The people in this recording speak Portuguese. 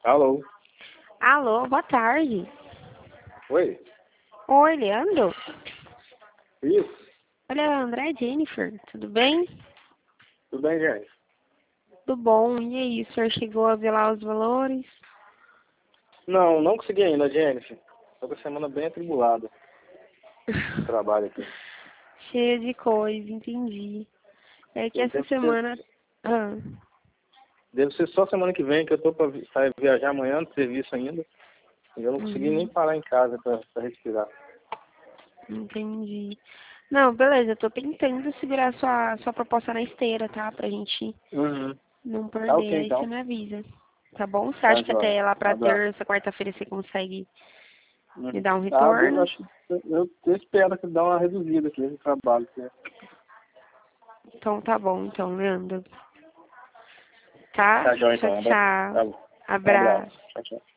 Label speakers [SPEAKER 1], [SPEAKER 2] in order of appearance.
[SPEAKER 1] Alô?
[SPEAKER 2] Alô, boa tarde.
[SPEAKER 1] Oi?
[SPEAKER 2] Oi, Leandro.
[SPEAKER 1] Isso?
[SPEAKER 2] Oi, Leandro, é Jennifer. Tudo bem?
[SPEAKER 1] Tudo bem, gente?
[SPEAKER 2] Tudo bom. E aí, o senhor chegou a ver lá os valores?
[SPEAKER 1] Não consegui ainda, Jennifer. Tô com a semana bem atribulada. Trabalho aqui.
[SPEAKER 2] Cheia de coisa, entendi. É que essa
[SPEAKER 1] Deve
[SPEAKER 2] semana...
[SPEAKER 1] ser,
[SPEAKER 2] Ah,
[SPEAKER 1] deve ser só semana que vem que eu tô pra sair viajar amanhã no serviço ainda. E eu não consegui nem parar em casa pra respirar.
[SPEAKER 2] entendi. Não, beleza, eu tô tentando segurar sua proposta na esteira, tá? Pra gente
[SPEAKER 1] Uhum.
[SPEAKER 2] não
[SPEAKER 1] Tá
[SPEAKER 2] perder,
[SPEAKER 1] ok,
[SPEAKER 2] aí você
[SPEAKER 1] então.
[SPEAKER 2] me avisa. Tá bom? Você
[SPEAKER 1] Tá
[SPEAKER 2] acha que
[SPEAKER 1] jóia.
[SPEAKER 2] até lá
[SPEAKER 1] Um
[SPEAKER 2] pra
[SPEAKER 1] abraço.
[SPEAKER 2] terça, quarta-feira você consegue me
[SPEAKER 1] Uhum.
[SPEAKER 2] dar um
[SPEAKER 1] Ah,
[SPEAKER 2] retorno?
[SPEAKER 1] eu espero que dá uma reduzida aqui no trabalho.
[SPEAKER 2] Então tá bom, então, Leandro. Tá?
[SPEAKER 1] Tá jóia,
[SPEAKER 2] Tchau,
[SPEAKER 1] então.
[SPEAKER 2] tchau.
[SPEAKER 1] Tá bom. Um abraço.
[SPEAKER 2] Abraço.
[SPEAKER 1] Tchau, tchau.